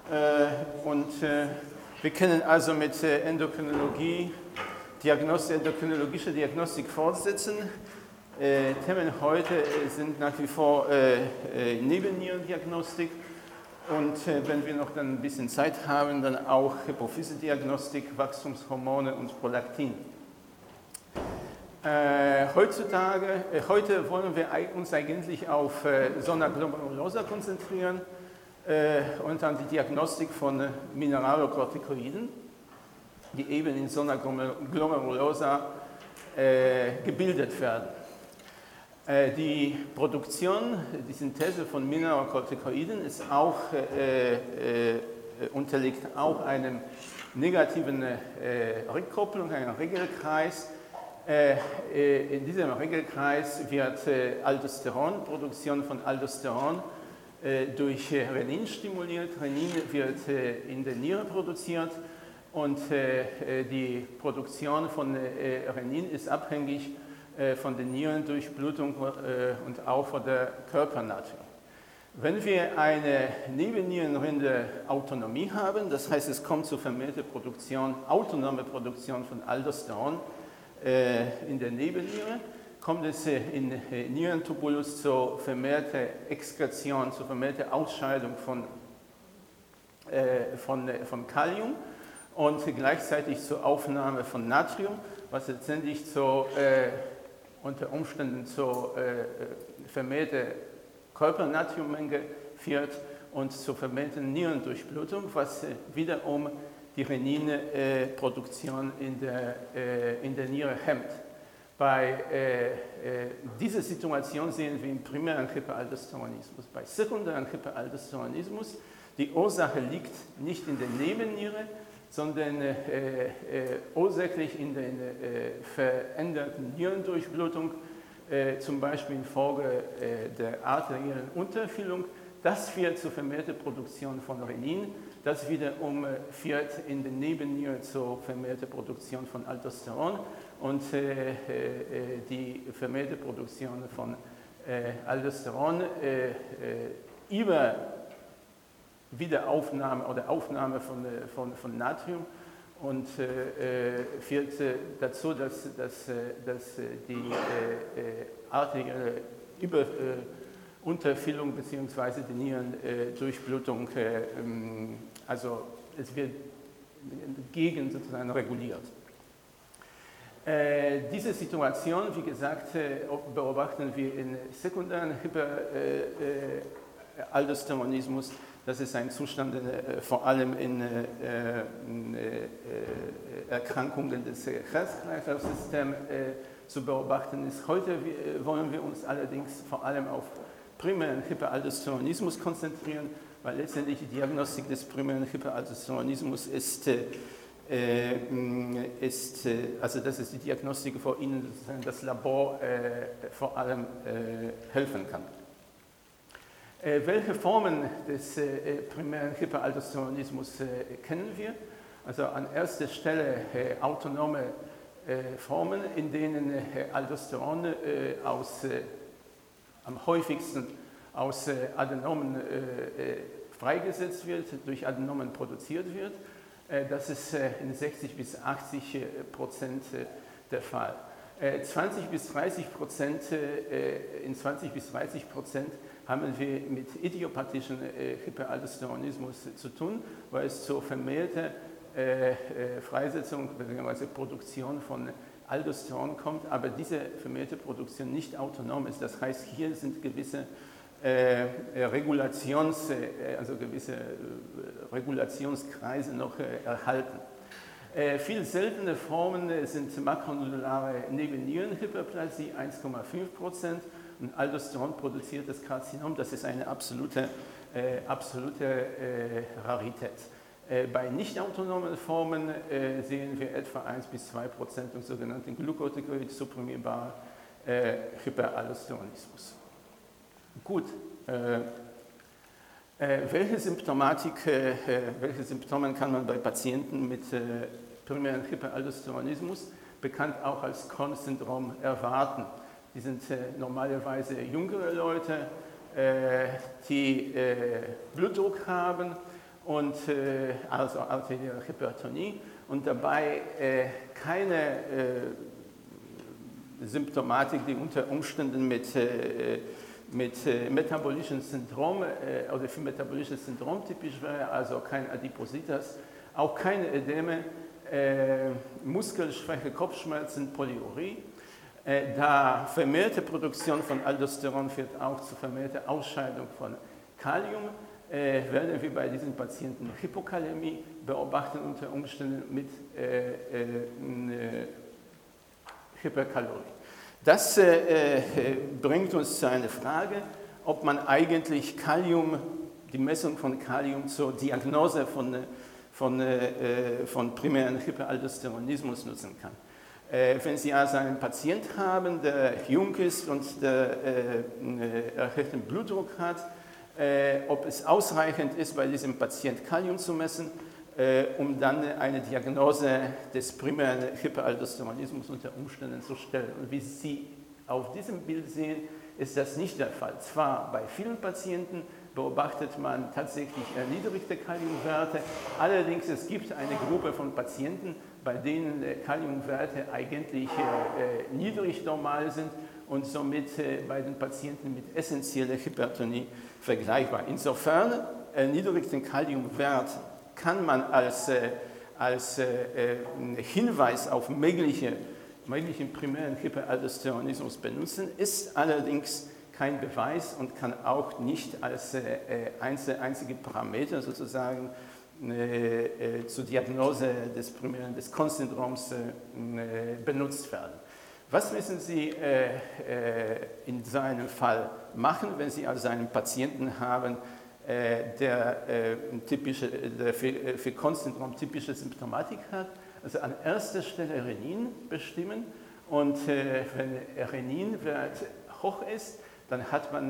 Wir können also mit endokrinologischer Diagnostik fortsetzen. Themen heute sind nach wie vor Nebennierendiagnostik und wenn wir noch dann ein bisschen Zeit haben, dann auch Hypophyse-Diagnostik, Wachstumshormone und Prolaktin. Heute wollen wir uns eigentlich auf Zona glomerulosa konzentrieren und an die Diagnostik von Mineralokortikoiden, die eben in Zona glomerulosa gebildet werden. Die Produktion, die Synthese von Mineralokortikoiden ist auch, unterliegt auch einem negativen Rückkopplung, einem Regelkreis. In diesem Regelkreis wird Produktion von Aldosteron durch Renin stimuliert. Renin wird in der Niere produziert und die Produktion von Renin ist abhängig von der Nierendurchblutung und auch von der Körpernatrium. Wenn wir eine Nebennierenrinde-Autonomie haben, das heißt, es kommt zu vermehrter autonome Produktion von Aldosteron in der Nebenniere, kommt es in Nierentubulus zu vermehrter Exkretion, zu vermehrter Ausscheidung von Kalium und gleichzeitig zur Aufnahme von Natrium, was letztendlich unter Umständen zu vermehrter Körpernatriummenge führt und zu vermehrter Nierendurchblutung, was wiederum die Reninproduktion in der Niere hemmt. Bei dieser Situation sehen wir im primären Hyperaldosteronismus. Bei sekundären Hyperaldosteronismus, die Ursache liegt nicht in der Nebenniere, sondern ursächlich in der veränderten Nierendurchblutung, zum Beispiel infolge der arteriellen Unterfüllung. Das führt zur vermehrter Produktion von Renin. Das wiederum führt in der Nebenniere zur vermehrter Produktion von Aldosteron und die vermehrte Produktion von Aldosteron über Wiederaufnahme oder Aufnahme von Natrium und führt dazu, dass die arterielle Unterfüllung bzw. die Nierendurchblutung, also es wird gegen sozusagen reguliert. Diese Situation, wie gesagt, beobachten wir in sekundären Hyperaldosteronismus. Das ist ein Zustand, vor allem in Erkrankungen des Herz-Kreislauf-Systems zu beobachten ist. Heute wollen wir uns allerdings vor allem auf primären Hyperaldosteronismus konzentrieren, weil letztendlich die Diagnostik des primären Hyperaldosteronismus also das ist die Diagnostik, wo Ihnen das Labor vor allem helfen kann. Welche Formen des primären Hyperaldosteronismus kennen wir? Also an erster Stelle autonome Formen, in denen Aldosteron am häufigsten aus Adenomen freigesetzt wird, durch Adenomen produziert wird. Das ist in 60 bis 80% der Fall. 20 bis 30%, in 20 bis 30% haben wir mit idiopathischen Hyperaldosteronismus zu tun, weil es zur vermehrten Freisetzung bzw. Produktion von Aldosteron kommt, aber diese vermehrte Produktion nicht autonom ist. Das heißt, hier sind gewisse Regulationskreise noch erhalten. Viel seltene Formen sind makronodulare Nebennierenhyperplasie, 1,5%, und Aldosteron produziertes Karzinom, das ist eine absolute Rarität. Bei nicht autonomen Formen sehen wir etwa 1 bis 2% und sogenannten Glucocorticoid-supprimierbarer Hyperaldosteronismus. Gut, welche Symptome kann man bei Patienten mit primären Hyperaldosteronismus, bekannt auch als Crohn-Syndrom, erwarten? Die sind normalerweise jüngere Leute, die Blutdruck haben und also arterielle Hypertonie und dabei keine Symptomatik, die unter Umständen mit metabolischen Syndrom oder für metabolisches Syndrom typisch wäre, also kein Adipositas, auch keine Ödeme, Muskelschwäche, Kopfschmerzen, Polyurie. Da vermehrte Produktion von Aldosteron führt auch zu vermehrter Ausscheidung von Kalium, werden wir bei diesen Patienten Hypokalämie beobachten, unter Umständen mit Hyperkalorie. Das bringt uns zu einer Frage, ob man eigentlich Kalium, die Messung von Kalium zur Diagnose von primären Hyperaldosteronismus nutzen kann. Wenn Sie also einen Patient haben, der jung ist und der erhöhten Blutdruck hat, ob es ausreichend ist, bei diesem Patient Kalium zu messen, um dann eine Diagnose des primären Hyperaldosteronismus unter Umständen zu stellen. Und wie Sie auf diesem Bild sehen, ist das nicht der Fall. Zwar bei vielen Patienten beobachtet man tatsächlich erniedrigte Kaliumwerte, allerdings es gibt eine Gruppe von Patienten, bei denen Kaliumwerte eigentlich niedrig normal sind und somit bei den Patienten mit essentieller Hypertonie vergleichbar. Insofern erniedrigten Kaliumwert kann man als Hinweis auf möglichen primären Hyperaldosteronismus benutzen, ist allerdings kein Beweis und kann auch nicht als einzige Parameter sozusagen zur Diagnose des Cone-Syndroms benutzt werden. Was müssen Sie in so einem Fall machen, wenn Sie also einen Patienten haben, der für Cone-Syndrom typische Symptomatik hat? Also an erster Stelle Renin bestimmen und wenn Reninwert hoch ist, dann hat man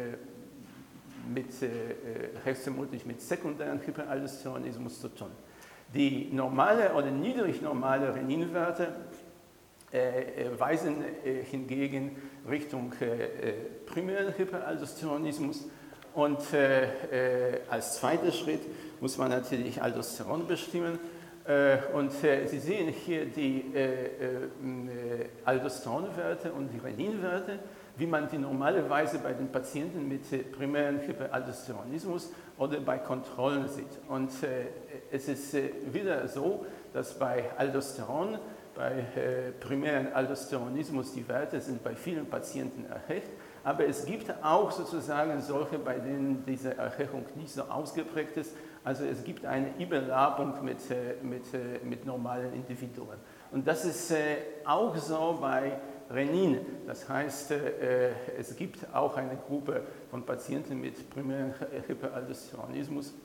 höchstvermutlich mit sekundären Hyperaldosteronismus zu tun. Die normale oder niedrig normale Reninwerte weisen hingegen Richtung primären Hyperaldosteronismus und als zweiter Schritt muss man natürlich Aldosteron bestimmen. Und Sie sehen hier die Aldosteronwerte und die Reninwerte, wie man die normalerweise bei den Patienten mit primären Hyperaldosteronismus oder bei Kontrollen sieht. Und es ist wieder so, dass bei Aldosteron, bei primären Aldosteronismus die Werte sind bei vielen Patienten erhöht, aber es gibt auch sozusagen solche, bei denen diese Erhöhung nicht so ausgeprägt ist. Also es gibt eine Überlappung mit normalen Individuen. Und das ist auch so bei Renin. Das heißt, es gibt auch eine Gruppe von Patienten mit primären Hyperaldosteronismus,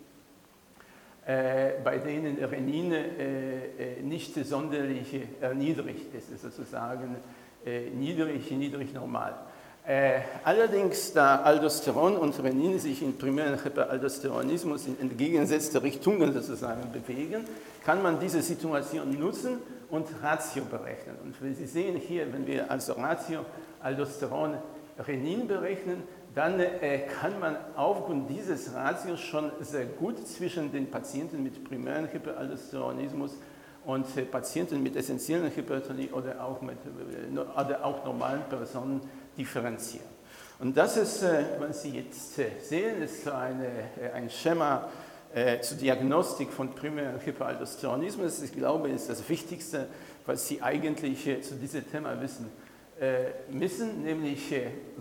bei denen Renin nicht sonderlich erniedrigt ist, ist sozusagen niedrig normal. Allerdings, da Aldosteron und Renin sich in primären Hyperaldosteronismus in entgegengesetzte Richtungen sozusagen bewegen, kann man diese Situation nutzen und Ratio berechnen. Und wie Sie sehen hier, wenn wir also Ratio Aldosteron Renin berechnen, dann kann man aufgrund dieses Ratios schon sehr gut zwischen den Patienten mit primären Hyperaldosteronismus und Patienten mit essentiellen Hypertonie oder auch normalen Personen differenzieren. Und das ist, was Sie jetzt sehen, ist so ein Schema zur Diagnostik von primären Hyperaldosteronismus. Ich glaube, das ist das Wichtigste, was Sie eigentlich zu diesem Thema wissen müssen, nämlich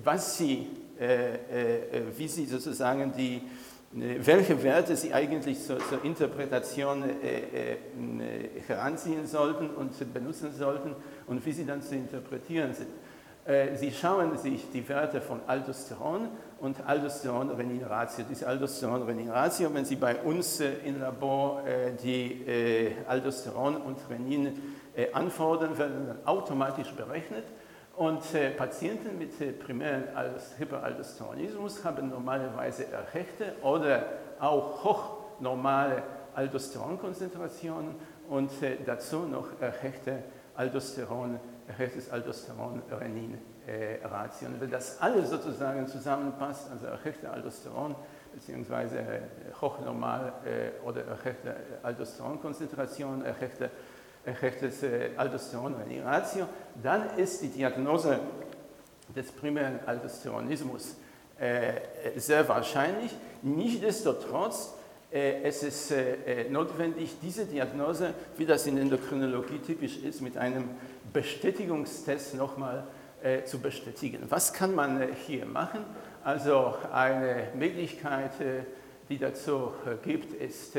wie Sie sozusagen welche Werte Sie eigentlich zur Interpretation heranziehen sollten und benutzen sollten und wie sie dann zu interpretieren sind. Sie schauen sich die Werte von Aldosteron und Aldosteron-Renin-Ratio. Diese Aldosteron-Renin-Ratio, wenn Sie bei uns im Labor die Aldosteron und Renin anfordern, werden dann automatisch berechnet. Und Patienten mit primären Hyperaldosteronismus haben normalerweise erhöhte oder auch hochnormale Aldosteronkonzentrationen und dazu noch erhöhtes Aldosteron-Renin-Ratio. Wenn das alles sozusagen zusammenpasst, also erhöhte Aldosteron, beziehungsweise hochnormal oder erhöhte Aldosteronkonzentration, erhöhtes Aldosteron-Renin-Ratio, dann ist die Diagnose des primären Aldosteronismus sehr wahrscheinlich. Nichtsdestotrotz es ist notwendig, diese Diagnose, wie das in der Endokrinologie typisch ist, mit einem Bestätigungstest nochmal zu bestätigen. Was kann man hier machen? Also eine Möglichkeit, die dazu gibt, ist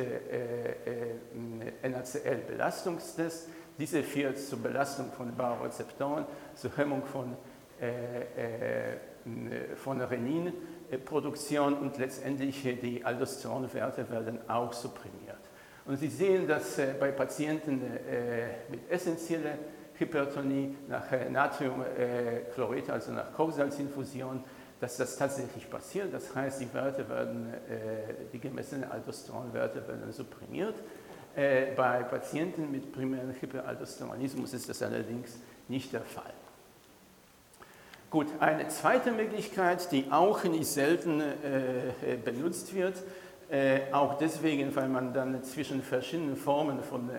NaCl-Belastungstest. Diese führt zur Belastung von Barorezeptoren, zur Hemmung von Reninproduktion und letztendlich die Aldosteronwerte werden auch supprimiert. Und Sie sehen, dass bei Patienten mit essentieller Hypertonie nach Natriumchlorid, also nach Kochsalzinfusion, dass das tatsächlich passiert. Das heißt, die Werte werden, die gemessenen Aldosteronwerte werden supprimiert. Bei Patienten mit primären Hyperaldosteronismus ist das allerdings nicht der Fall. Gut, eine zweite Möglichkeit, die auch nicht selten benutzt wird, auch deswegen, weil man dann zwischen verschiedenen Formen von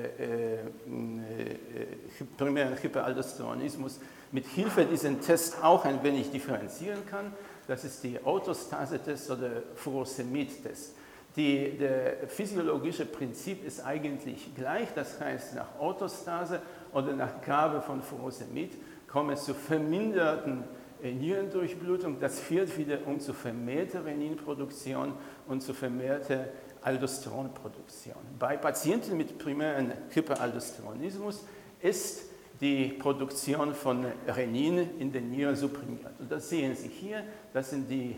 primären Hyperaldosteronismus mit Hilfe dieses Tests auch ein wenig differenzieren kann. Das ist die Autostase-Test oder Furosemid-Test. Der physiologische Prinzip ist eigentlich gleich, das heißt, nach Autostase oder nach Gabe von Furosemid kommt es zu verminderten Nierendurchblutung. Das führt wiederum zu vermehrter Reninproduktion und zu vermehrter Aldosteronproduktion. Bei Patienten mit primären Hyperaldosteronismus ist die Produktion von Renin in den Nieren supprimiert. Und das sehen Sie hier, das sind die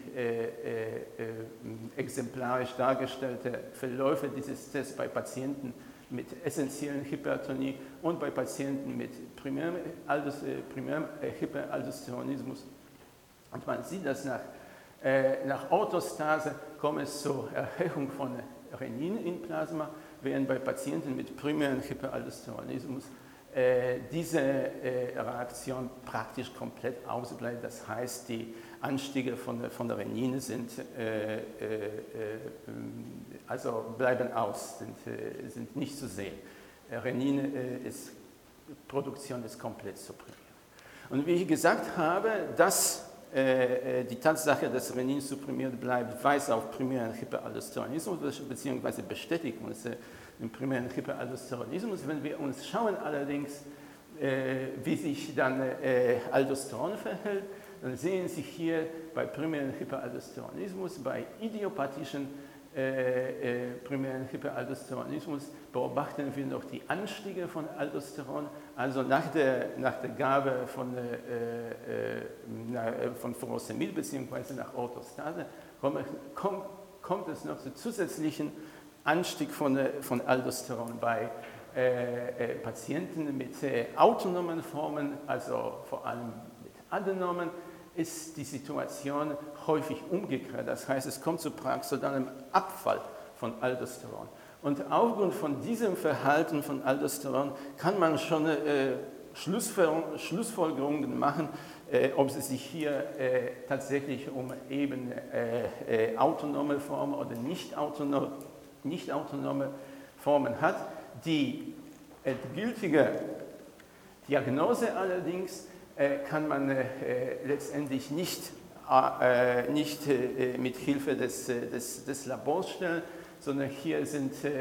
exemplarisch dargestellten Verläufe dieses Tests bei Patienten mit essentiellen Hypertonie und bei Patienten mit primärem Hyperaldosteronismus. Und man sieht, dass nach Autostase kommt es zur Erhöhung von Renin im Plasma, während bei Patienten mit primärem Hyperaldosteronismus diese Reaktion praktisch komplett ausbleibt. Das heißt, die Anstiege von der Renin also bleiben aus, sind nicht zu sehen. Produktion ist komplett supprimiert. Und wie ich gesagt habe, dass die Tatsache, dass Renin supprimiert bleibt, weist auf primären Hyperaldosteronismus bzw. bestätigt uns den primären Hyperaldosteronismus. Wenn wir uns schauen allerdings, wie sich dann Aldosteron verhält, dann sehen Sie hier bei primären Hyperaldosteronismus, bei idiopathischen primären Hyperaldosteronismus beobachten wir noch die Anstiege von Aldosteron, also nach der Gabe von Furosemid bzw. nach Orthostase kommt es noch zu zusätzlichen Anstieg von Aldosteron bei Patienten mit autonomen Formen, also vor allem mit Adenomen, ist die Situation häufig umgekehrt. Das heißt, es kommt zu einem Abfall von Aldosteron. Und aufgrund von diesem Verhalten von Aldosteron kann man schon Schlussfolgerungen machen, ob es sich hier tatsächlich um eben autonome Formen oder nicht autonome Formen hat. Die gültige Diagnose allerdings kann man letztendlich nicht mit Hilfe des Labors stellen, sondern hier ist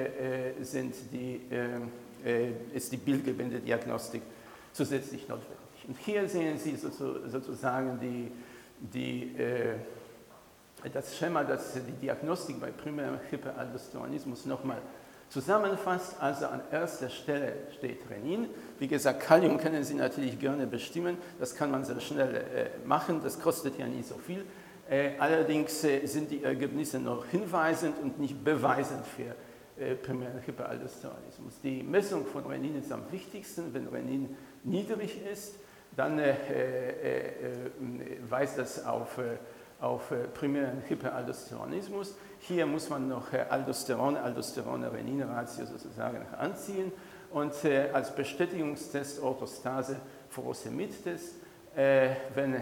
die Bildgebändediagnostik zusätzlich notwendig. Und hier sehen Sie sozusagen das Schema, das die Diagnostik bei primärem Hyperaldosteronismus nochmal zusammenfasst. Also an erster Stelle steht Renin. Wie gesagt, Kalium können Sie natürlich gerne bestimmen. Das kann man sehr schnell machen. Das kostet ja nicht so viel. Allerdings sind die Ergebnisse noch hinweisend und nicht beweisend für primären Hyperaldosteronismus. Die Messung von Renin ist am wichtigsten. Wenn Renin niedrig ist, dann weist das auf primären Hyperaldosteronismus. Hier muss man noch Aldosteron-Renin-Ratio sozusagen anziehen und als Bestätigungstest Orthostase Furosemid-Test wenn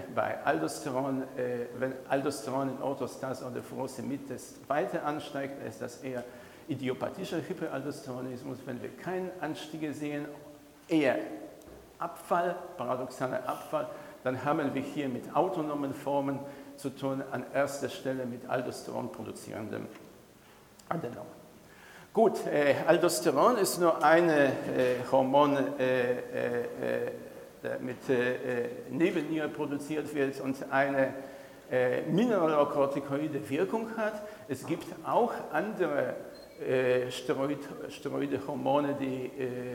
Aldosteron in Orthostase oder Furosemid-Test weiter ansteigt, ist das eher idiopathischer Hyperaldosteronismus. Wenn wir keine Anstiege sehen, eher Abfall, paradoxaler Abfall, dann haben wir hier mit autonomen Formen zu tun, an erster Stelle mit Aldosteron produzierendem Adenom. Gut, Aldosteron ist nur ein Hormon, der mit Nebenniere produziert wird und eine mineralokortikoide Wirkung hat. Es gibt auch andere Steroide-Hormone, die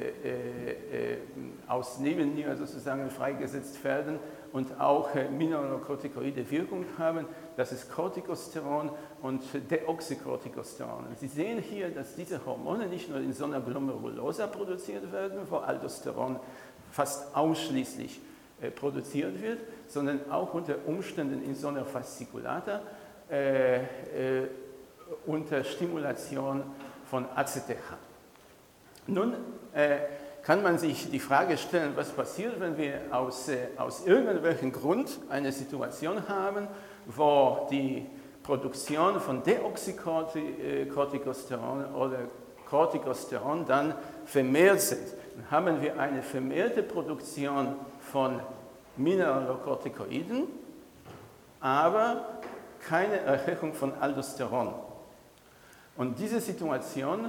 aus Nebennieren sozusagen freigesetzt werden und auch mineralokortikoide Wirkung haben. Das ist Corticosteron und Deoxycorticosteron. Sie sehen hier, dass diese Hormone nicht nur in so einer Glomerulosa produziert werden, wo Aldosteron fast ausschließlich produziert wird, sondern auch unter Umständen in so einer Fasziculata unter Stimulation von ACTH. Nun kann man sich die Frage stellen, was passiert, wenn wir aus irgendwelchem Grund eine Situation haben, wo die Produktion von Deoxycorticosteron oder Corticosteron dann vermehrt sind. Dann haben wir eine vermehrte Produktion von Mineralokortikoiden, aber keine Erhöhung von Aldosteron. Und diese Situation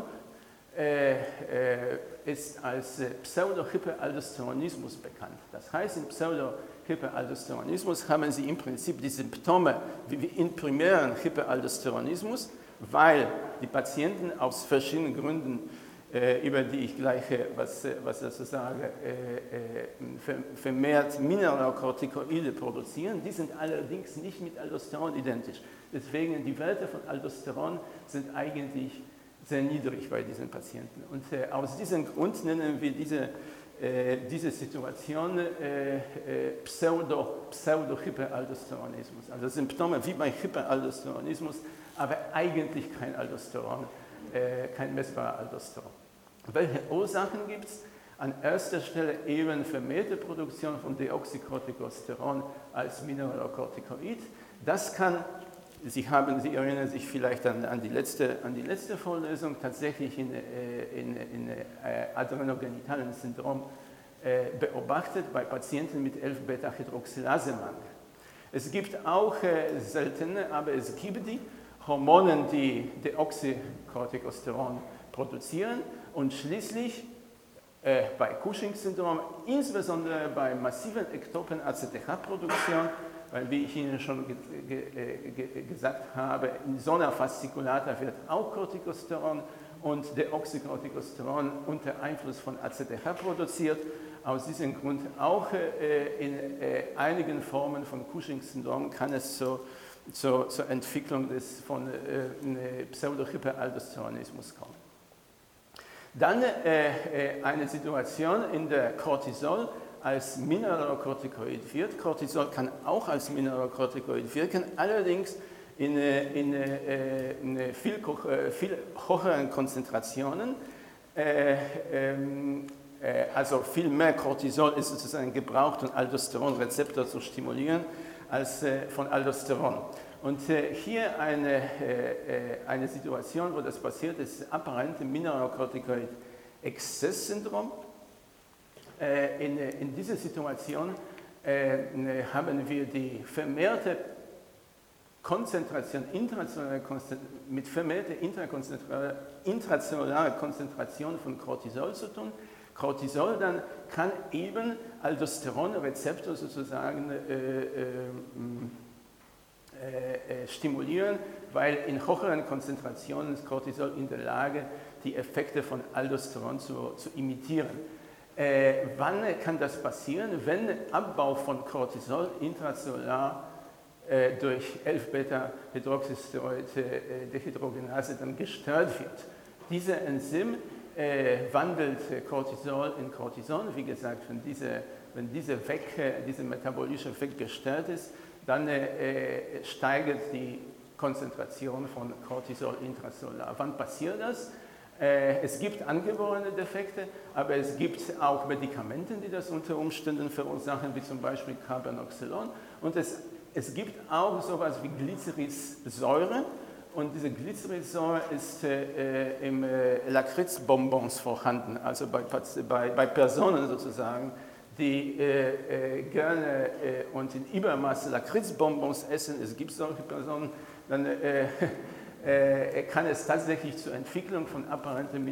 ist als Pseudohyperaldosteronismus bekannt. Das heißt, im Pseudohyperaldosteronismus haben Sie im Prinzip die Symptome wie im primären Hyperaldosteronismus, weil die Patienten aus verschiedenen Gründen, über die ich gleich was dazu sage, vermehrt Mineralokortikoide produzieren. Die sind allerdings nicht mit Aldosteron identisch. Deswegen die Werte von Aldosteron sind eigentlich sehr niedrig bei diesen Patienten. Und aus diesem Grund nennen wir diese Situation Pseudo-Hyperaldosteronismus. Also Symptome wie bei Hyperaldosteronismus, aber eigentlich kein Aldosteron, kein messbarer Aldosteron. Welche Ursachen gibt es? An erster Stelle eben vermehrte Produktion von Deoxycorticosteron als Mineralokortikoid. Das kann, Sie erinnern sich vielleicht an die letzte Vorlesung, tatsächlich in adrenogenitalen Syndrom beobachtet bei Patienten mit 11-Beta-Hydroxylasemangel. Es gibt auch seltene, aber es gibt die Hormone, die Deoxycorticosteron produzieren und schließlich bei Cushing-Syndrom, insbesondere bei massiven ektopen ACTH-Produktion, weil, wie ich Ihnen schon gesagt habe, in so einer Fasziculata wird auch Corticosteron und Deoxycorticosteron unter Einfluss von ACTH produziert. Aus diesem Grund auch in einigen Formen von Cushing-Syndrom kann es zur Entwicklung von Pseudohyperaldosteronismus kommen. Dann eine Situation, in der Cortisol als Mineralokortikoid wirkt. Cortisol kann auch als Mineralokortikoid wirken, allerdings in viel höheren Konzentrationen. Also viel mehr Cortisol ist sozusagen gebraucht, um Aldosteronrezeptor zu stimulieren, als von Aldosteron. Und hier eine Situation, wo das passiert, ist apparente Mineralokortikoid-Exzess-Syndrom. In dieser Situation haben wir die vermehrte Konzentration, mit vermehrter intrazellularer Konzentration von Cortisol zu tun. Cortisol dann kann eben Aldosteronrezeptor sozusagen stimulieren, weil in höheren Konzentrationen ist Cortisol in der Lage, die Effekte von Aldosteron zu imitieren. Wann kann das passieren? Wenn Abbau von Cortisol intrazellular durch 11-Beta-Hydroxysteroid-Dehydrogenase dann gestört wird. Dieser Enzym wandelt Cortisol in Cortison. Wie gesagt, wenn dieser metabolische Effekt gestört ist, dann steigt die Konzentration von Cortisol intrazellular. Wann passiert das? Es gibt angeborene Defekte, aber es gibt auch Medikamente, die das unter Umständen verursachen, wie zum Beispiel Carbenoxylon. Und es gibt auch sowas wie Glycerilsäure. Und diese Glycerilsäure ist im Lakritzbonbons vorhanden, also bei Personen sozusagen, die gerne und in Übermaß Lakritzbonbons essen. Es gibt solche Personen, dann kann es tatsächlich zur Entwicklung von apparentem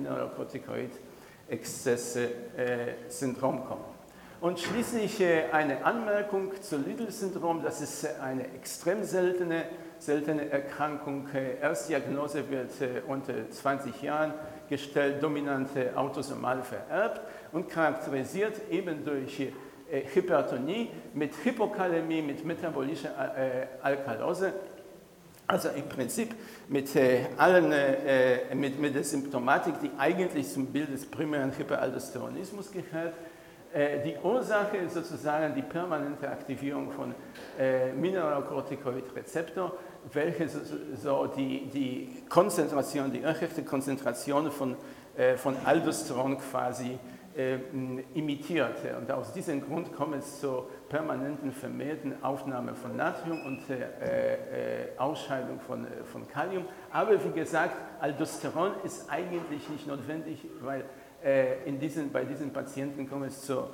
Mineralocorticoid-Exzess-Syndrom kommen. Und schließlich eine Anmerkung zu Liddle-Syndrom, das ist eine extrem seltene Erkrankung. Erstdiagnose wird unter 20 Jahren gestellt, dominant autosomal vererbt und charakterisiert eben durch Hypertonie mit Hypokalämie, mit metabolischer Alkalose. Also im Prinzip mit der Symptomatik, die eigentlich zum Bild des primären Hyperaldosteronismus gehört. Die Ursache ist sozusagen die permanente Aktivierung von Mineralocorticoid-Rezeptor, welche so die Konzentration, die erhöhte Konzentration von Aldosteron quasi imitiert. Und aus diesem Grund kommt es zur permanenten vermehrten Aufnahme von Natrium und Ausscheidung von Kalium. Aber wie gesagt, Aldosteron ist eigentlich nicht notwendig, weil bei diesen Patienten kommt es zur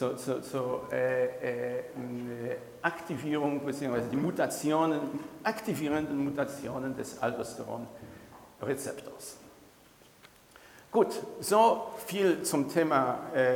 Aktivierung bzw. die aktivierenden Mutationen des Aldosteronrezeptors. Gut, so viel zum Thema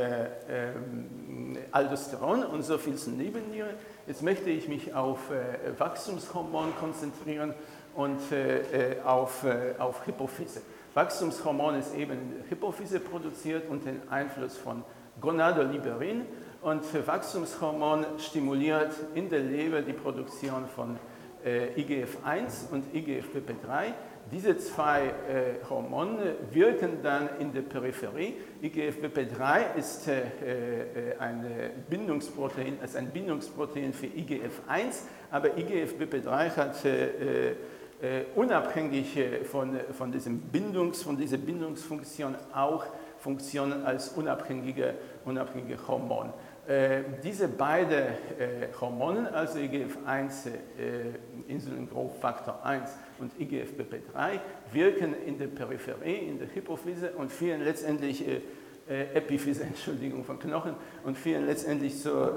Aldosteron und so viel zur Nebenniere. Jetzt möchte ich mich auf Wachstumshormon konzentrieren und auf Hypophyse. Wachstumshormon ist eben in der Hypophyse produziert unter dem Einfluss von Gonadoliberin und Wachstumshormon stimuliert in der Leber die Produktion von IGF-1 und IGF-BP3. Diese zwei Hormone wirken dann in der Peripherie. IGF-BP3 ist ein Bindungsprotein für IGF-1, aber IGF-BP3 hat unabhängig von dieser Bindungsfunktion auch Funktionen als unabhängige Hormon. Diese beiden Hormone, also IGF-1, Insulin-Growth-Faktor 1 und IGF-BP3, wirken in der Peripherie, in der Hypophyse und führen letztendlich Epiphyse, Entschuldigung, von Knochen und führen letztendlich zu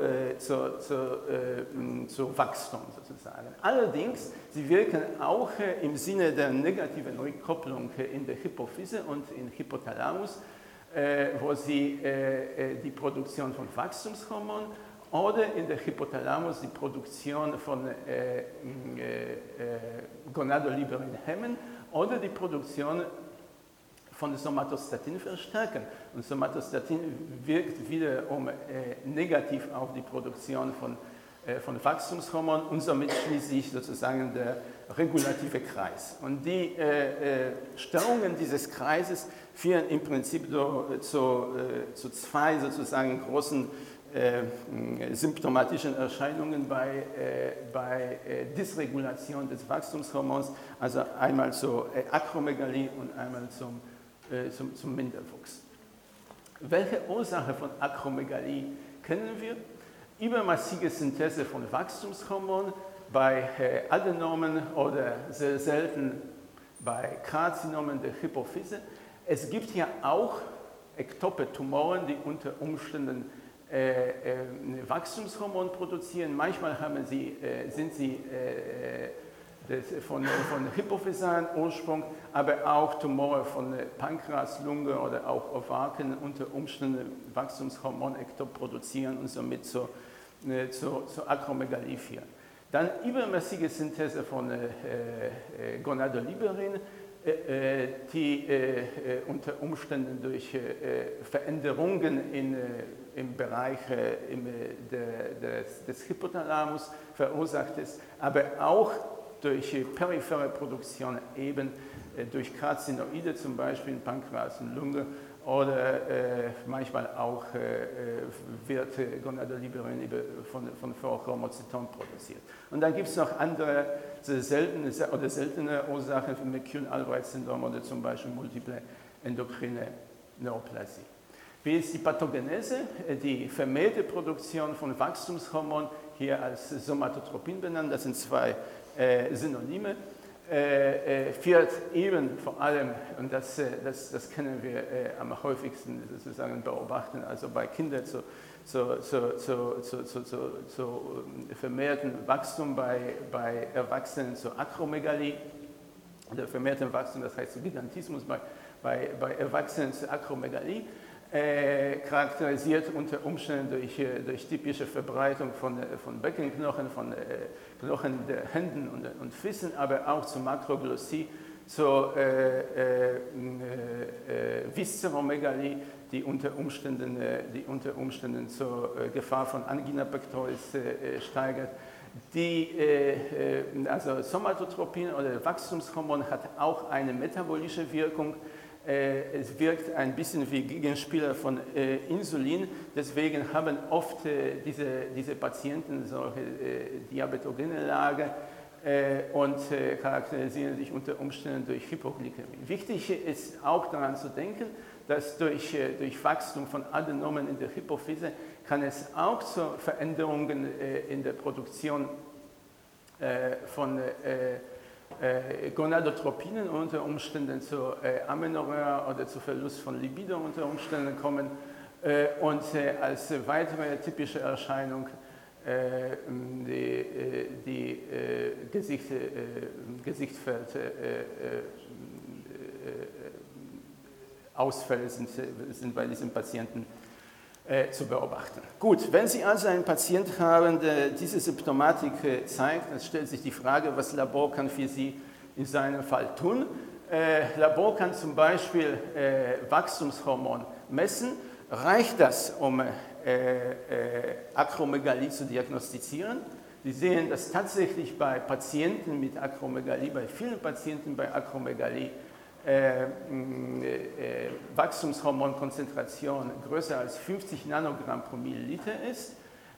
Wachstum sozusagen. Allerdings, sie wirken auch im Sinne der negativen Rückkopplung in der Hypophyse und im Hypothalamus, wo sie die Produktion von Wachstumshormon oder in der Hypothalamus die Produktion von Gonadoliberin hemmen oder die Produktion von Somatostatin verstärken. Und Somatostatin wirkt wiederum negativ auf die Produktion von Wachstumshormonen und somit schließlich sozusagen der regulative Kreis. Und die Störungen dieses Kreises führen im Prinzip zu zwei sozusagen großen symptomatischen Erscheinungen bei Dysregulation des Wachstumshormons, also einmal zur Akromegalie und einmal zum Minderwuchs. Welche Ursache von Akromegalie kennen wir? Übermassive Synthese von Wachstumshormonen bei Adenomen oder sehr selten bei Karzinomen der Hypophyse. Es gibt ja auch ektope Tumoren, die unter Umständen Wachstumshormon produzieren. Manchmal sind sie von hypophysalen Ursprung, aber auch Tumore von Pankreas, Lunge oder auch Ovarien unter Umständen Wachstumshormon ektop produzieren und somit zur Akromegalie führen. Dann übermäßige Synthese von Gonadoliberin, die unter Umständen durch Veränderungen im Bereich des Hypothalamus verursacht ist, aber auch durch periphere Produktion eben durch Karzinoide, zum Beispiel in Pankreas und Lunge, oder manchmal auch wird Gonadoliberin von Chromocyton produziert. Und dann gibt es noch andere seltene Ursachen wie McCune-Albright-Syndrom oder zum Beispiel Multiple endokrine Neoplasie. Wie ist die Pathogenese? Die vermehrte Produktion von Wachstumshormonen, hier als Somatotropin benannt, das sind zwei Synonyme, führt eben vor allem, und das können wir am häufigsten sozusagen beobachten, also bei Kindern zu vermehrtem Wachstum, bei Erwachsenen zu Akromegalie, oder vermehrtem Wachstum, das heißt zu Gigantismus, bei Erwachsenen zu Akromegalie, charakterisiert unter Umständen durch typische Verbreitung von Beckenknochen, von Knochen der Händen und Füßen, aber auch zu Makroglossie, zur Visceromegalie, die unter Umständen zur Gefahr von Angina pectoris steigert. Also Somatotropin oder Wachstumshormon hat auch eine metabolische Wirkung. Es wirkt ein bisschen wie Gegenspieler von Insulin, deswegen haben oft diese Patienten solche diabetogene Lage und charakterisieren sich unter Umständen durch Hypoglykämie. Wichtig ist auch daran zu denken, dass durch Wachstum von Adenomen in der Hypophyse kann es auch zu Veränderungen in der Produktion von Gonadotropinen unter Umständen zu Amenorrhea oder zu Verlust von Libido unter Umständen kommen und als weitere typische Erscheinung die Gesichtsausfälle sind bei diesen Patienten zu beobachten. Gut, wenn Sie also einen Patient haben, der diese Symptomatik zeigt, dann stellt sich die Frage, was Labor kann für Sie in seinem Fall tun. Labor kann zum Beispiel Wachstumshormon messen. Reicht das, um Akromegalie zu diagnostizieren? Sie sehen, dass tatsächlich bei Patienten mit Akromegalie, bei vielen Patienten bei Akromegalie, Wachstumshormonkonzentration größer als 50 Nanogramm pro Milliliter ist.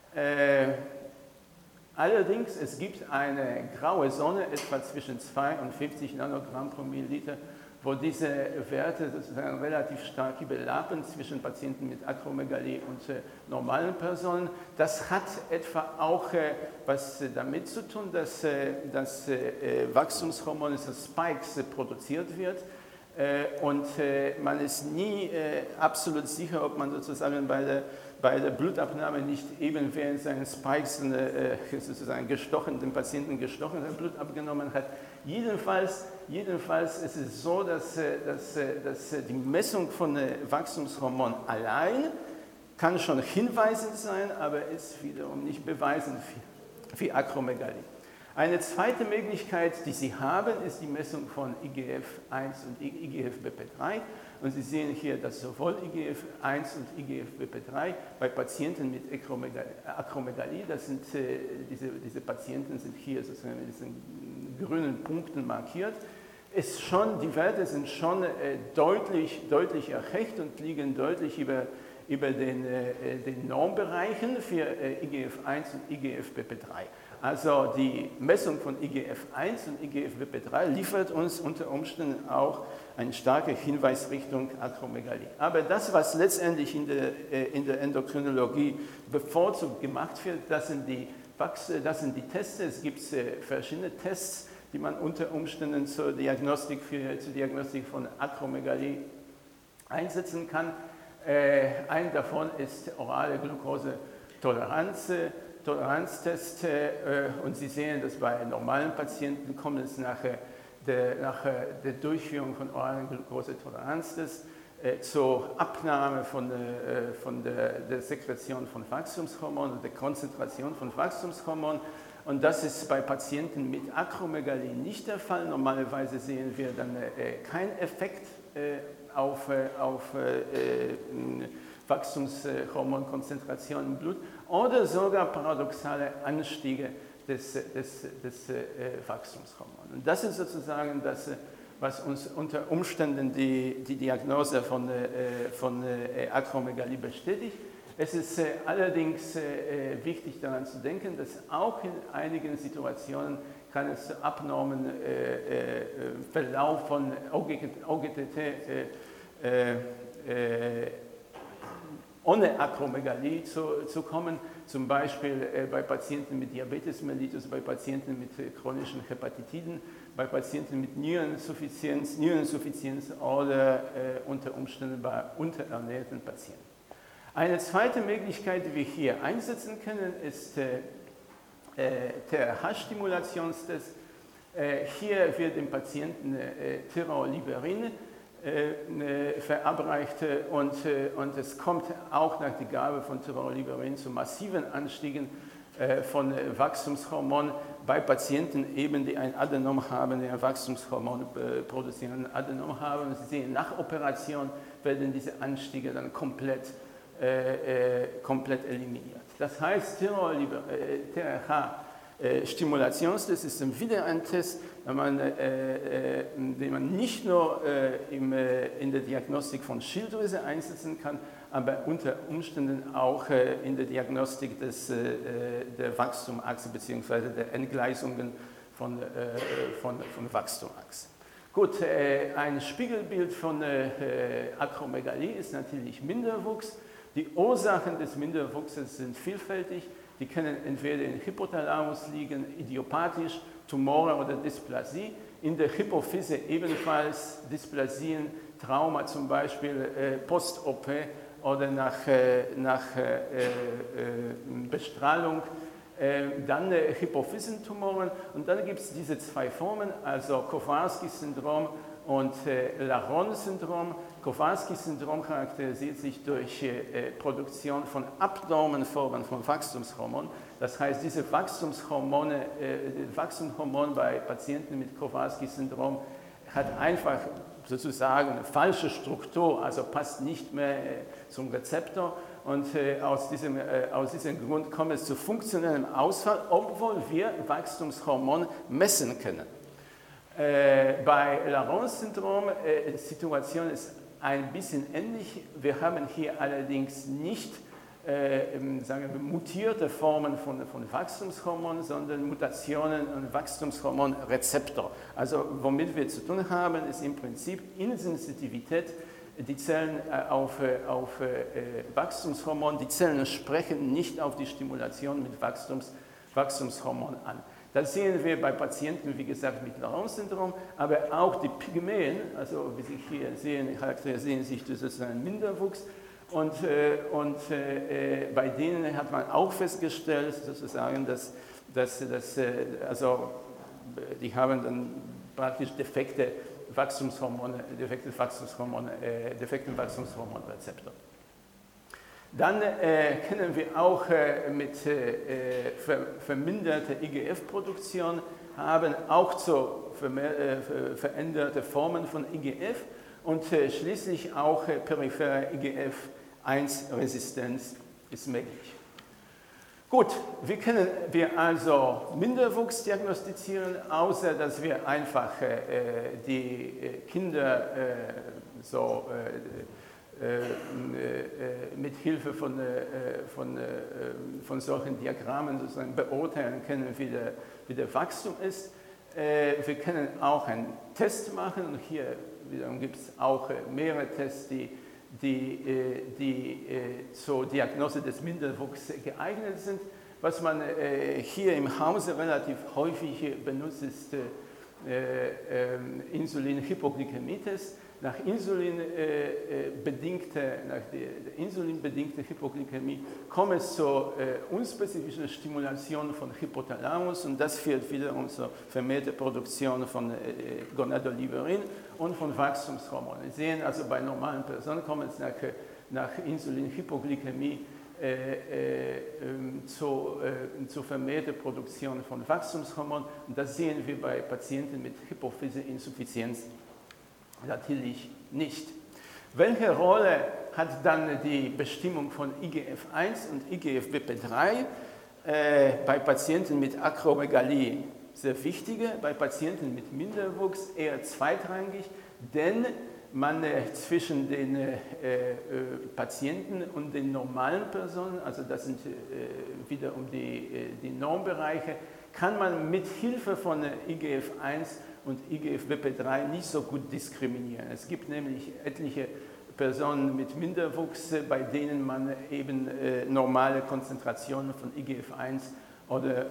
Allerdings, es gibt eine graue Zone, etwa zwischen 2 und 50 Nanogramm pro Milliliter, wo diese Werte sozusagen relativ stark überlappen zwischen Patienten mit Akromegalie und normalen Personen. Das hat etwa auch was damit zu tun, dass das Wachstumshormon, das Spikes, produziert wird. Und man ist nie absolut sicher, ob man sozusagen bei der Blutabnahme nicht eben während seinen Spikes sozusagen den Patienten gestochenes Blut abgenommen hat. Jedenfalls ist es so, dass die Messung von Wachstumshormon allein kann schon hinweisend sein, aber ist wiederum nicht beweisend für Akromegalie. Eine zweite Möglichkeit, die Sie haben, ist die Messung von IGF-1 und IGF-BP3. Und Sie sehen hier, dass sowohl IGF-1 und IGF-BP3 bei Patienten mit Akromegalie, diese Patienten sind hier sozusagen mit diesen grünen Punkten markiert, die Werte sind schon deutlich erhöht und liegen deutlich über den Normbereichen für IGF-1 und IGF-BP3. Also die Messung von IGF-1 und IGF-BP3 liefert uns unter Umständen auch einen starken Hinweis Richtung Akromegalie. Aber das, was letztendlich in der Endokrinologie bevorzugt gemacht wird, das sind die Tests. Es gibt verschiedene Tests, die man unter Umständen zur Diagnostik von Akromegalie einsetzen kann. Ein davon ist orale Glukosetoleranztest und Sie sehen, dass bei normalen Patienten kommt es nach der Durchführung von oralen Glukosetoleranztest zur Abnahme von der Sekretion von Wachstumshormonen und der Konzentration von Wachstumshormonen. Und das ist bei Patienten mit Akromegalie nicht der Fall. Normalerweise sehen wir dann keinen Effekt auf Wachstumshormonkonzentration im Blut oder sogar paradoxale Anstiege des Wachstumshormons. Und das ist sozusagen das, was uns unter Umständen die Diagnose von Akromegalie bestätigt. Es ist allerdings wichtig daran zu denken, dass auch in einigen Situationen kann es zu abnormen Verlauf von OGTT ohne Akromegalie zu kommen, zum Beispiel bei Patienten mit Diabetes mellitus, bei Patienten mit chronischen Hepatitiden, bei Patienten mit Niereninsuffizienz oder unter Umständen bei unterernährten Patienten. Eine zweite Möglichkeit, die wir hier einsetzen können, ist TRH-Stimulationstest. Hier wird dem Patienten Tiroliberin verabreicht und es kommt auch nach der Gabe von Tiroliberin zu massiven Anstiegen von Wachstumshormonen bei Patienten, eben, die ein Adenom haben, die ein Wachstumshormon produzierenden Adenom haben. Und Sie sehen, nach Operation werden diese Anstiege dann komplett eliminiert. Das heißt, TRH-Stimulationstest ist wieder ein Test, den man nicht nur in der Diagnostik von Schilddrüse einsetzen kann, aber unter Umständen auch in der Diagnostik der Wachstumachse bzw. der Entgleisungen von Wachstumachse. Gut, ein Spiegelbild von Akromegalie ist natürlich Minderwuchs. Die Ursachen des Minderwuchses sind vielfältig. Die können entweder im Hypothalamus liegen, idiopathisch, Tumore oder Dysplasie. In der Hypophyse ebenfalls Dysplasien, Trauma zum Beispiel, Post-OP oder nach Bestrahlung. Dann Hypophysentumoren und dann gibt es diese zwei Formen, also Kowarski-Syndrom und Laron-Syndrom. Kowarski-Syndrom charakterisiert sich durch Produktion von abnormen Formen von Wachstumshormonen. Das heißt, diese Wachstumshormon bei Patienten mit Kowarski-Syndrom hat einfach sozusagen eine falsche Struktur, also passt nicht mehr zum Rezeptor. Und aus diesem Grund kommt es zu funktionellem Ausfall, obwohl wir Wachstumshormon messen können. Bei Laron-Syndrom die Situation ist ein bisschen ähnlich. Wir haben hier allerdings nicht sagen wir, mutierte Formen von Wachstumshormonen, sondern Mutationen und Wachstumshormonrezeptor. Also womit wir zu tun haben, ist im Prinzip Insensitivität. Die Zellen auf Wachstumshormon, die Zellen sprechen nicht auf die Stimulation mit Wachstumshormon an. Das sehen wir bei Patienten, wie gesagt, mit Laron-Syndrom, aber auch die Pygmäen, also wie Sie hier sehen, charakterisieren sich durch einen Minderwuchs. Und bei denen hat man auch festgestellt, sozusagen, dass die haben dann praktisch defekten Wachstumshormonrezeptor. Dann können wir auch mit verminderter IGF-Produktion haben, auch so veränderte Formen von IGF und schließlich auch periphere IGF-1-Resistenz ist möglich. Gut, wie können wir also Minderwuchs diagnostizieren, außer dass wir einfach die Kinder mit Hilfe von solchen Diagrammen sozusagen beurteilen können, wie der Wachstum ist. Wir können auch einen Test machen und hier wiederum gibt es auch mehrere Tests, die zur Diagnose des Minderwuchs geeignet sind. Was man hier im Hause relativ häufig benutzt, ist Insulinhypoglykämie-Test. Nach der insulinbedingten Hypoglykämie kommt es zur unspezifischen Stimulation von Hypothalamus und das führt wiederum zur vermehrten Produktion von Gonadoliberin und von Wachstumshormonen. Sie sehen also, bei normalen Personen kommt es nach Insulinhypoglykämie zur vermehrten Produktion von Wachstumshormonen und das sehen wir bei Patienten mit Hypophyseinsuffizienz natürlich nicht. Welche Rolle hat dann die Bestimmung von IGF-1 und IGF-BP3 bei Patienten mit Akromegalie? Sehr wichtige, bei Patienten mit Minderwuchs eher zweitrangig, denn man zwischen den Patienten und den normalen Personen, also das sind wiederum die Normbereiche, kann man mit Hilfe von IGF-1 und IGF-BP3 nicht so gut diskriminieren. Es gibt nämlich etliche Personen mit Minderwuchs, bei denen man eben normale Konzentrationen von IGF-1 oder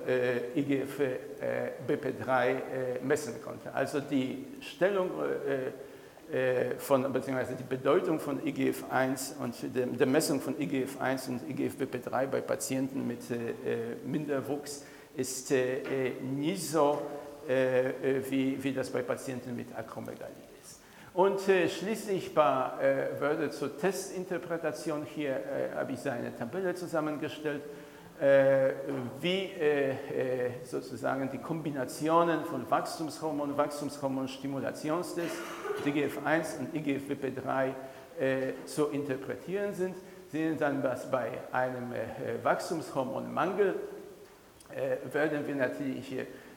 IGF-BP3 messen konnte. Also die Stellung beziehungsweise die Bedeutung von IGF-1 und der Messung von IGF-1 und IGF-BP3 bei Patienten mit Minderwuchs ist nicht so, wie das bei Patienten mit Akromegalie ist. Und schließlich ein paar Wörter zur Testinterpretation. Hier habe ich eine Tabelle zusammengestellt, wie sozusagen die Kombinationen von Wachstumshormon, Wachstumshormonstimulationstest, IGF-1 und IGF-BP3 zu interpretieren sind. Sie sehen dann, dass bei einem Wachstumshormonmangel werden wir natürlich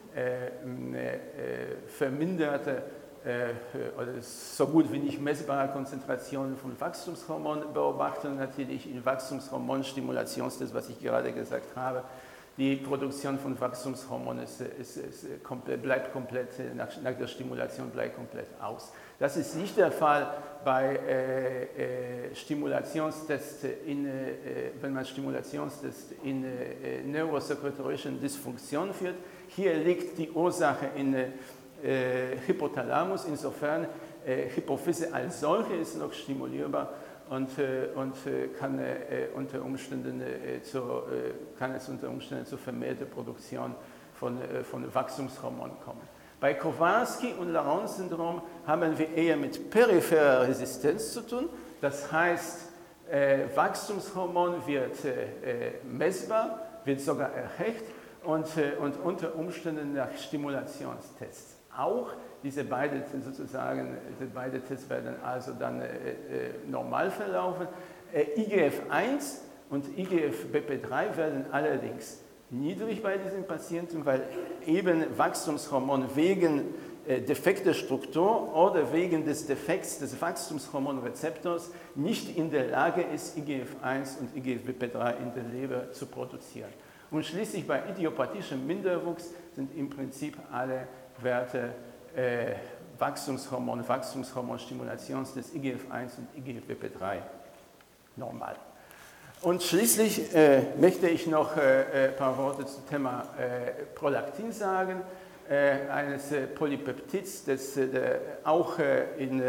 verminderte oder so gut wie nicht messbare Konzentrationen von Wachstumshormonen beobachten. Natürlich in Wachstumshormonstimulationstest, was ich gerade gesagt habe, die Produktion von Wachstumshormonen bleibt komplett, nach der Stimulation bleibt komplett aus. Das ist nicht der Fall bei Stimulationstests, wenn man Stimulationstests in neurosekretorischen Dysfunktion führt. Hier liegt die Ursache in Hypothalamus, insofern Hypophyse als solche ist noch stimulierbar und kann es unter Umständen zu vermehrter Produktion von Wachstumshormonen kommen. Bei Kowarski und Laron-Syndrom haben wir eher mit peripherer Resistenz zu tun, das heißt, Wachstumshormon wird messbar, wird sogar erhöht und unter Umständen nach Stimulationstests auch. Diese beiden Tests werden also dann normal verlaufen. IGF-1 und IGF-BP3 werden allerdings niedrig bei diesen Patienten, weil eben Wachstumshormon wegen defekter Struktur oder wegen des Defekts des Wachstumshormonrezeptors nicht in der Lage ist, IGF-1 und IGF-BP3 in der Leber zu produzieren. Und schließlich bei idiopathischem Minderwuchs sind im Prinzip alle Werte Wachstumshormonstimulation des IGF-1 und IGF-BP3 normal. Und schließlich möchte ich noch ein paar Worte zum Thema Prolaktin sagen, eines Polypeptids, das auch in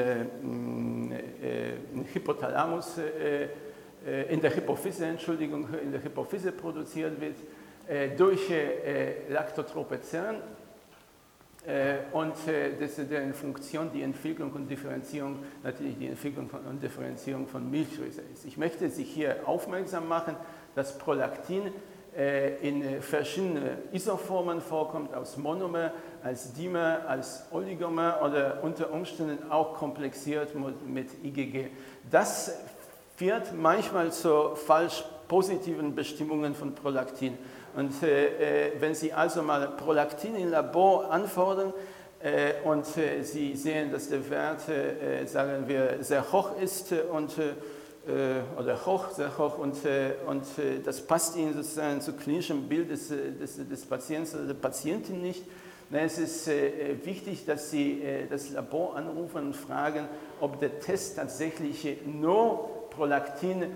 Hypothalamus, in der Hypophyse produziert wird, durch Lactotropezern. Und das ist deren Funktion, die Entwicklung und Differenzierung, natürlich die Entwicklung und Differenzierung von Milchröse ist. Ich möchte Sie hier aufmerksam machen, dass Prolaktin in verschiedenen Isoformen vorkommt, als Monomer, als Dimer, als Oligomer oder unter Umständen auch komplexiert mit IgG. Das führt manchmal zu falsch positiven Bestimmungen von Prolaktin. Und wenn Sie also mal Prolaktin im Labor anfordern und Sie sehen, dass der Wert, sagen wir, sehr hoch ist oder sehr hoch und das passt Ihnen sozusagen zu klinischem Bild des Patienten oder der Patientin nicht, es ist wichtig, dass Sie das Labor anrufen und fragen, ob der Test tatsächlich nur Prolaktin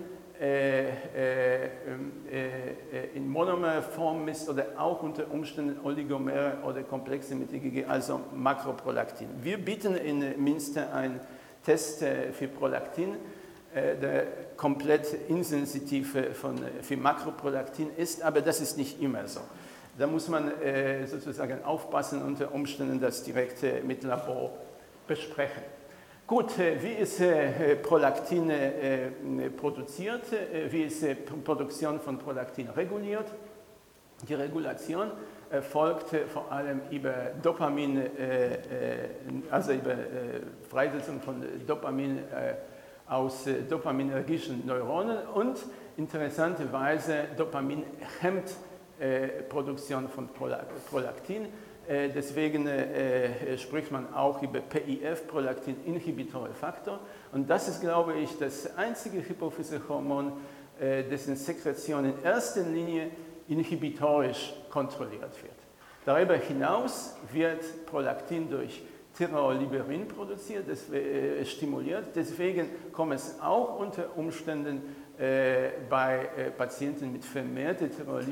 in Monomerform misst oder auch unter Umständen Oligomere oder Komplexe mit IgG, also Makroprolaktin. Wir bieten in Münster einen Test für Prolaktin, der komplett insensitiv für Makroprolaktin ist, aber das ist nicht immer so. Da muss man sozusagen aufpassen, unter Umständen das direkt mit Labor besprechen. Gut, wie ist Prolaktin produziert? Wie ist die Produktion von Prolaktin reguliert? Die Regulation erfolgt vor allem über Dopamin, also über Freisetzung von Dopamin aus dopaminergischen Neuronen und interessanterweise Dopamin hemmt Produktion von Prolaktin. Deswegen spricht man auch über PIF, Prolaktin-Inhibitory-Faktor. Und das ist, glaube ich, das einzige Hypophyse-Hormon, dessen Sekretion in erster Linie inhibitorisch kontrolliert wird. Darüber hinaus wird Prolaktin durch Thyrolebirin produziert, das stimuliert. Deswegen kommt es auch unter Umständen bei Patienten mit vermehrter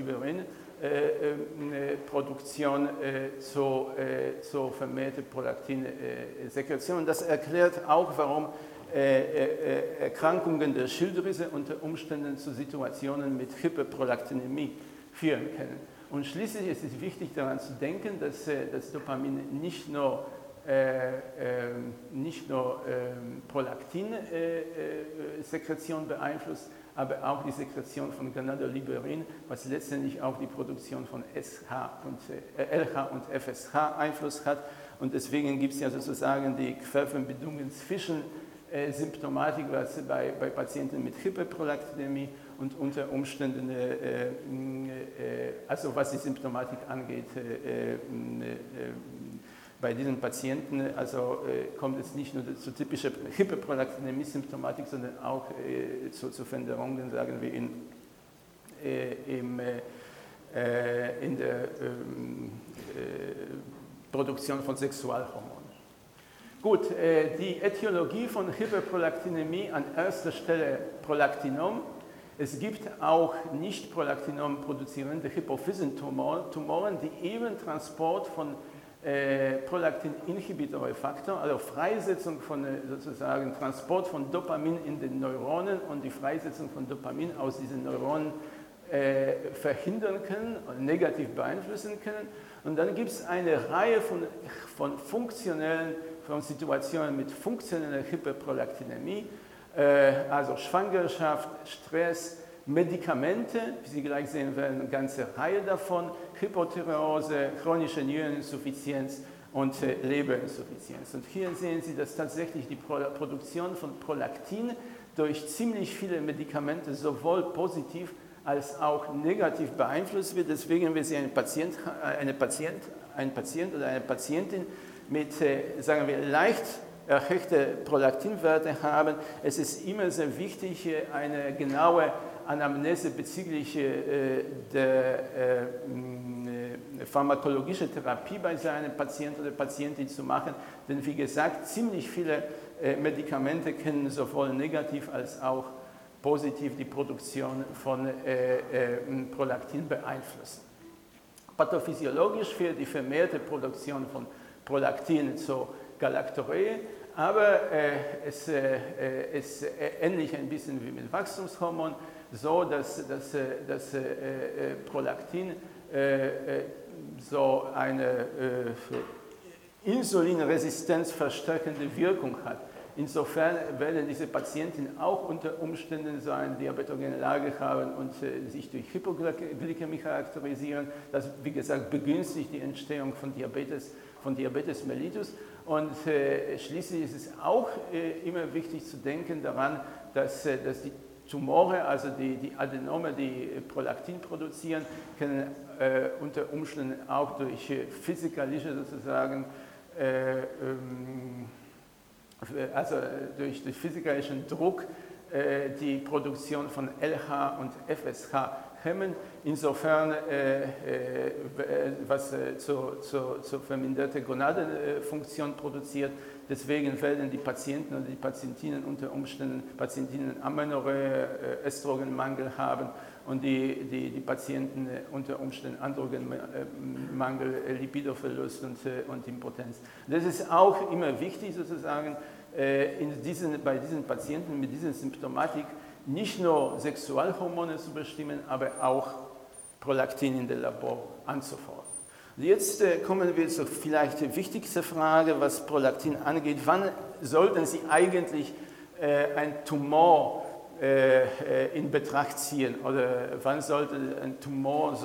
Thyrolebirin-Produktion zur vermehrten Prolaktinsekretion. Das erklärt auch, warum Erkrankungen der Schilddrüse unter Umständen zu Situationen mit Hyperprolaktinämie führen können. Und schließlich ist es wichtig daran zu denken, dass das Dopamin nicht nur Prolaktinsekretion beeinflusst, aber auch die Sekretion von Gonadoliberin, was letztendlich auch die Produktion von LH und FSH Einfluss hat. Und deswegen gibt es ja sozusagen die Querverbindungen zwischen Symptomatik, was bei Patienten mit Hyperprolaktinämie und unter Umständen, also was die Symptomatik angeht, bei diesen Patienten kommt es nicht nur zu typischer Hyperprolaktinämie-Symptomatik, sondern auch zu Veränderungen, sagen wir, in der Produktion von Sexualhormonen. Gut, die Ätiologie von Hyperprolaktinämie an erster Stelle Prolaktinom. Es gibt auch nicht Prolaktinom produzierende Hypophysentumoren, die eben Transport von Prolaktin-Inhibitory-Faktor, also Freisetzung von sozusagen Transport von Dopamin in den Neuronen und die Freisetzung von Dopamin aus diesen Neuronen verhindern können und negativ beeinflussen können. Und dann gibt es eine Reihe von Situationen mit funktioneller Hyperprolaktinämie, also Schwangerschaft, Stress, Medikamente, wie Sie gleich sehen werden, eine ganze Reihe davon, Hypothyreose, chronische Niereninsuffizienz und Leberinsuffizienz. Und hier sehen Sie, dass tatsächlich die Produktion von Prolaktin durch ziemlich viele Medikamente sowohl positiv als auch negativ beeinflusst wird. Deswegen, wenn Sie einen Patient oder eine Patientin mit, sagen wir, leicht erhöhte Prolaktinwerte haben, es ist immer sehr wichtig, eine genaue Anamnese bezüglich der pharmakologischen Therapie bei seinem Patienten oder Patientin zu machen, denn wie gesagt, ziemlich viele Medikamente können sowohl negativ als auch positiv die Produktion von Prolaktin beeinflussen. Pathophysiologisch führt die vermehrte Produktion von Prolaktin zur Galaktorrhee, aber es ist ähnlich ein bisschen wie mit Wachstumshormon, so dass Prolaktin so eine Insulinresistenz verstärkende Wirkung hat. Insofern werden diese Patienten auch unter Umständen so eine diabetogene Lage haben und sich durch Hypoglykämie charakterisieren. Das, wie gesagt, begünstigt die Entstehung von Diabetes mellitus. Und schließlich ist es auch immer wichtig zu denken daran, dass die Tumore, also die Adenome, die Prolaktin produzieren, können unter Umständen auch durch physikalische sozusagen also durch physikalischen Druck die Produktion von LH und FSH hemmen, insofern was zur verminderten Gonadenfunktion produziert. Deswegen werden die Patienten oder die Patientinnen unter Umständen Amenorrhoe, Östrogenmangel haben und die Patienten unter Umständen Androgenmangel, Lipidoverlust und Impotenz. Das ist auch immer wichtig sozusagen bei diesen Patienten mit dieser Symptomatik nicht nur Sexualhormone zu bestimmen, aber auch Prolaktin in der Labor anzufordern. Jetzt kommen wir zur vielleicht wichtigsten Frage, was Prolaktin angeht. Wann sollten Sie eigentlich einen Tumor in Betracht ziehen oder wann sollte ein Tumor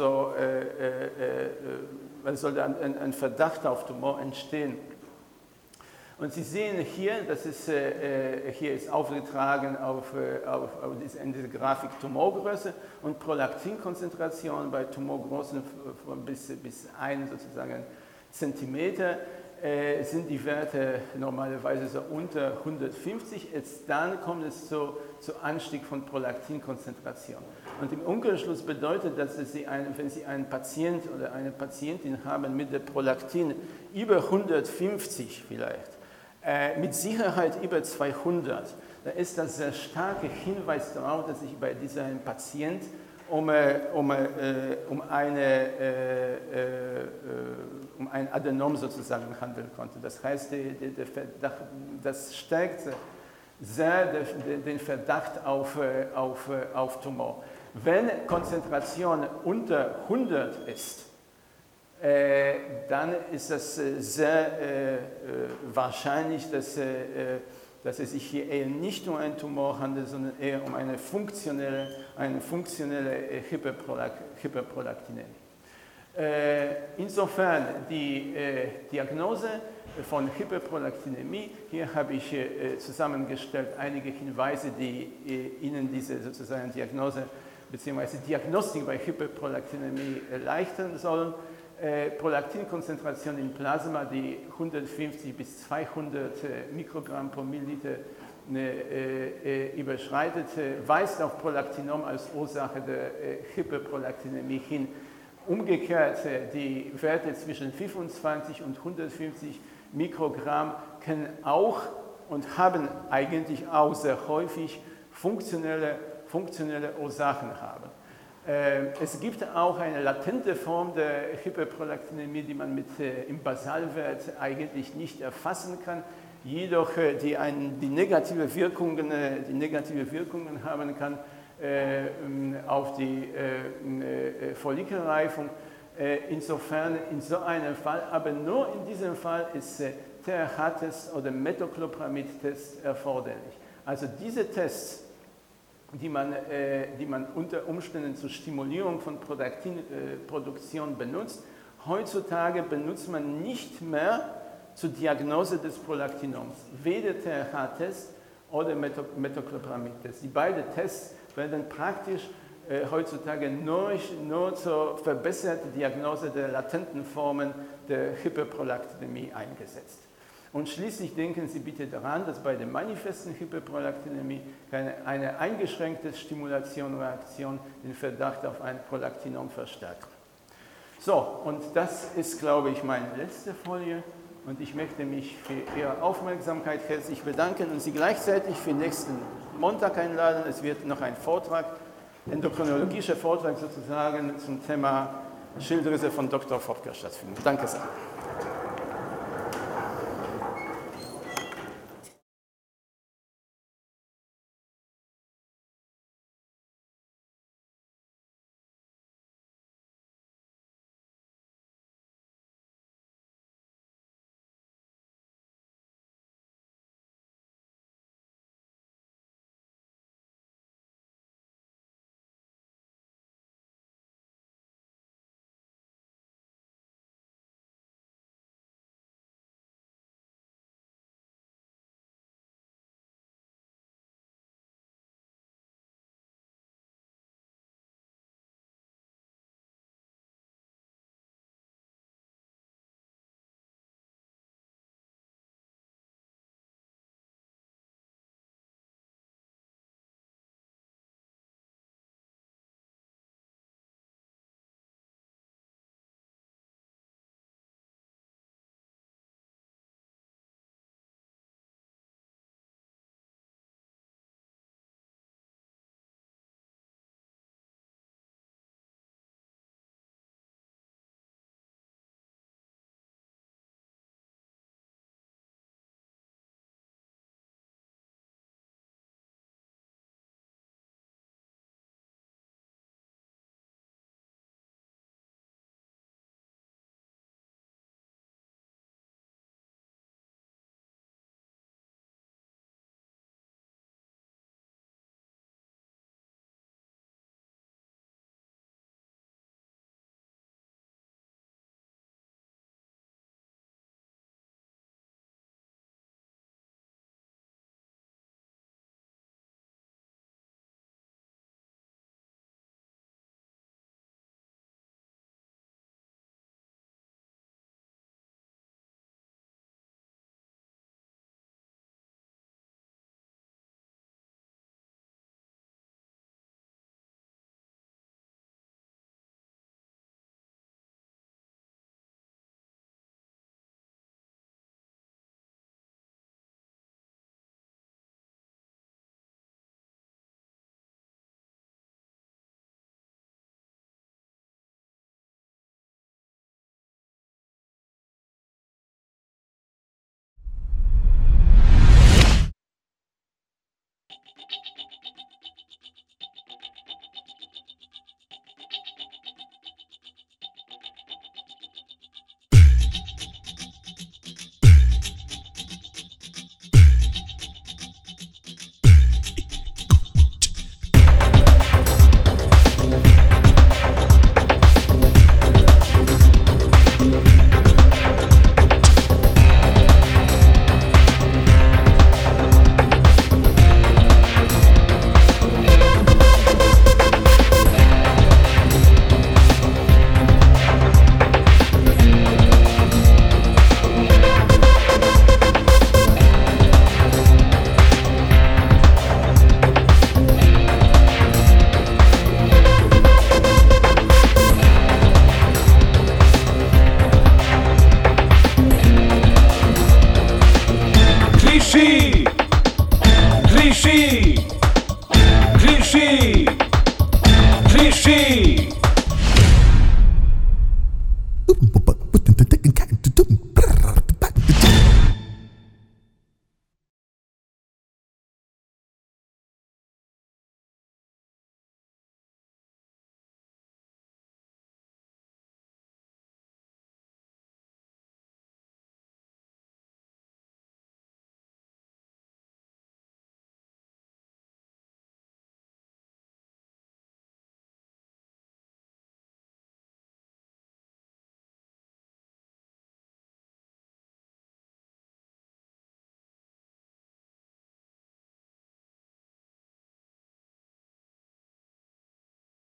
wann sollte ein Verdacht auf Tumor entstehen? Und Sie sehen hier, hier ist aufgetragen in dieser Grafik Tumorgröße und Prolaktinkonzentration bei Tumorgrößen von bis 1 sozusagen Zentimeter. sind die Werte normalerweise so unter 150, dann kommt es zu Anstieg von Prolaktinkonzentration. Und im Umkehrschluss bedeutet das, dass wenn Sie einen Patient oder eine Patientin haben mit der Prolaktin über 150 vielleicht, mit Sicherheit über 200, dann ist das sehr starker Hinweis darauf, dass sich bei diesem Patient um ein Adenom sozusagen handeln konnte. Das heißt, das stärkt sehr den Verdacht auf Tumor. Wenn Konzentration unter 100 ist, dann ist es sehr wahrscheinlich, dass es sich hier eher nicht um einen Tumor handelt, sondern eher um eine funktionelle Hyperprolaktinämie. Insofern die Diagnose von Hyperprolaktinämie, hier habe ich zusammengestellt einige Hinweise, die Ihnen diese sozusagen Diagnose bzw. Diagnostik bei Hyperprolaktinämie erleichtern sollen. Prolaktinkonzentration im Plasma, die 150 bis 200 Mikrogramm pro Milliliter überschreitet, weist auf Prolaktinom als Ursache der Hyperprolaktinämie hin. Umgekehrt, die Werte zwischen 25 und 150 Mikrogramm können auch und haben eigentlich auch sehr häufig funktionelle Ursachen haben. Es gibt auch eine latente Form der Hyperprolaktinämie, die man im Basalwert eigentlich nicht erfassen kann, jedoch die negative Wirkungen haben kann auf die Follikelreifung. Insofern in so einem Fall, aber nur in diesem Fall ist TRH-Test oder Metoclopramid-Test erforderlich. Also diese Tests, die man unter Umständen zur Stimulierung von Prolaktinproduktion benutzt. Heutzutage benutzt man nicht mehr zur Diagnose des Prolaktinoms, weder TRH-Test oder Metoclopramid-Test. Die beiden Tests werden praktisch heutzutage nur zur verbesserten Diagnose der latenten Formen der Hyperprolaktinämie eingesetzt. Und schließlich denken Sie bitte daran, dass bei der manifesten Hyperprolaktinämie eine eingeschränkte Stimulation-Reaktion den Verdacht auf ein Prolaktinom verstärkt. So, und das ist, glaube ich, meine letzte Folie. Und ich möchte mich für Ihre Aufmerksamkeit herzlich bedanken und Sie gleichzeitig für nächsten Montag einladen. Es wird noch ein Vortrag, endokrinologischer Vortrag sozusagen zum Thema Schilddrüse von Dr. Fopker stattfinden. Danke sehr.